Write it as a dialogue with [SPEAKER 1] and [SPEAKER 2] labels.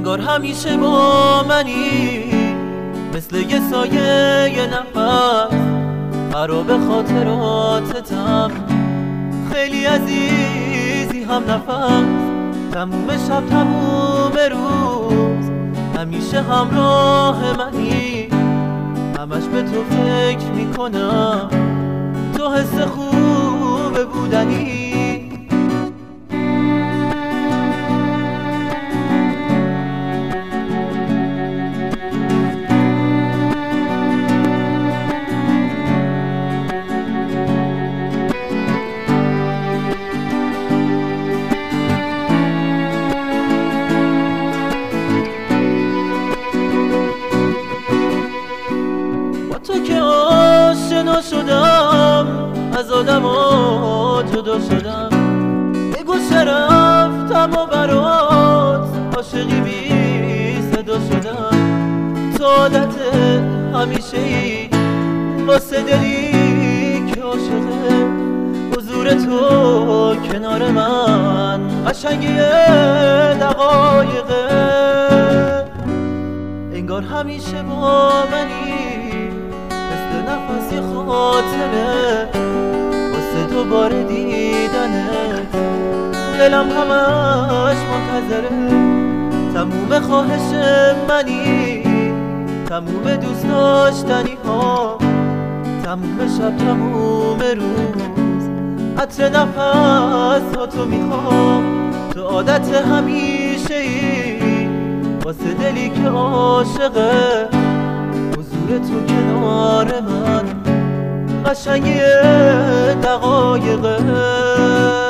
[SPEAKER 1] انگار همیشه با منی، مثل یه سایه یه نفس خراب خاطراتتم. خیلی عزیزی هم نفس، تموم شب تموم روز، همیشه همراه منی. همش به تو فکر میکنم، تو حس خوب بودنی. تو که آشنا شدم، از آدما جدا شدم، به گوشه رفتم و برات عاشقی بی صدا شدم. تو عادت همیشه ای واسه دلی که عاشقه، حضور تو کنار من قشنگی دقایقه. انگار همیشه با منی، نفسی خاطره واسه دوباره دیدنت. دلم همش منتظره، تموم خواهش منی، تموم دوست داشتنی ها، تموم شب تموم روز، عطر نفس ها تو میخوام. تو عادت همیشه ای واسه دلی که عاشقه، تو کنار من قشنگی دقایقه.